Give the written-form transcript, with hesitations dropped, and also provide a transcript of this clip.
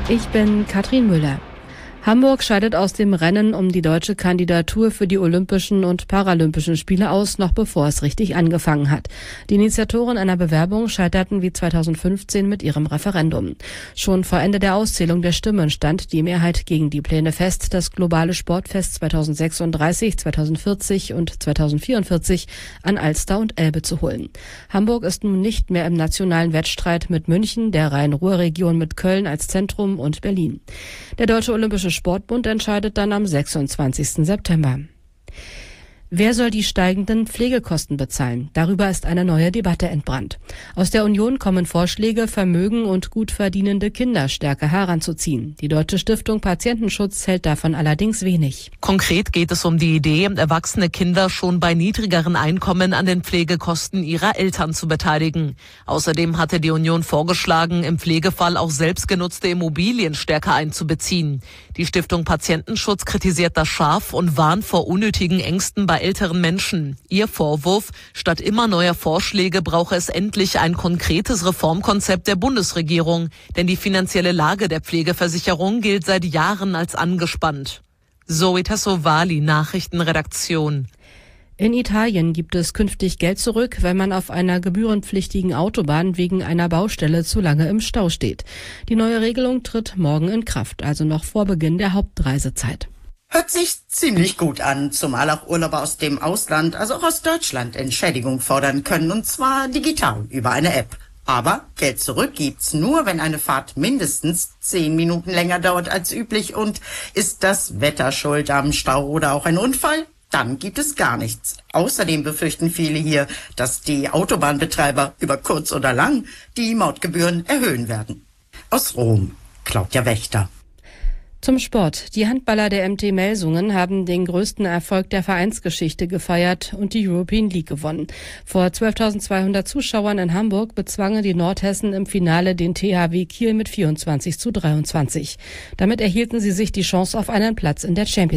Ich bin Katrin Müller. Hamburg scheidet aus dem Rennen um die deutsche Kandidatur für die Olympischen und Paralympischen Spiele aus, noch bevor es richtig angefangen hat. Die Initiatoren einer Bewerbung scheiterten wie 2015 mit ihrem Referendum. Schon vor Ende der Auszählung der Stimmen stand die Mehrheit gegen die Pläne fest, das globale Sportfest 2036, 2040 und 2044 an Alster und Elbe zu holen. Hamburg ist nun nicht mehr im nationalen Wettstreit mit München, der Rhein-Ruhr-Region mit Köln als Zentrum und Berlin. Der Deutsche Olympische Sportbund entscheidet dann am 26. September. Wer soll die steigenden Pflegekosten bezahlen? Darüber ist eine neue Debatte entbrannt. Aus der Union kommen Vorschläge, Vermögen und gut verdienende Kinder stärker heranzuziehen. Die Deutsche Stiftung Patientenschutz hält davon allerdings wenig. Konkret geht es um die Idee, erwachsene Kinder schon bei niedrigeren Einkommen an den Pflegekosten ihrer Eltern zu beteiligen. Außerdem hatte die Union vorgeschlagen, im Pflegefall auch selbstgenutzte Immobilien stärker einzubeziehen. Die Stiftung Patientenschutz kritisiert das scharf und warnt vor unnötigen Ängsten bei älteren Menschen. Ihr Vorwurf: Statt immer neuer Vorschläge brauche es endlich ein konkretes Reformkonzept der Bundesregierung, denn die finanzielle Lage der Pflegeversicherung gilt seit Jahren als angespannt. Zoe Tassovali, Nachrichtenredaktion. In Italien gibt es künftig Geld zurück, wenn man auf einer gebührenpflichtigen Autobahn wegen einer Baustelle zu lange im Stau steht. Die neue Regelung tritt morgen in Kraft, also noch vor Beginn der Hauptreisezeit. Hört sich ziemlich gut an, zumal auch Urlauber aus dem Ausland, also auch aus Deutschland, Entschädigung fordern können, und zwar digital über eine App. Aber Geld zurück gibt's nur, wenn eine Fahrt mindestens 10 Minuten länger dauert als üblich, und ist das Wetter schuld am Stau oder auch ein Unfall, dann gibt es gar nichts. Außerdem befürchten viele hier, dass die Autobahnbetreiber über kurz oder lang die Mautgebühren erhöhen werden. Aus Rom, Claudia Wächter. Zum Sport. Die Handballer der MT Melsungen haben den größten Erfolg der Vereinsgeschichte gefeiert und die European League gewonnen. Vor 12.200 Zuschauern in Hamburg bezwangen die Nordhessen im Finale den THW Kiel mit 24:23. Damit erhielten sie sich die Chance auf einen Platz in der Champions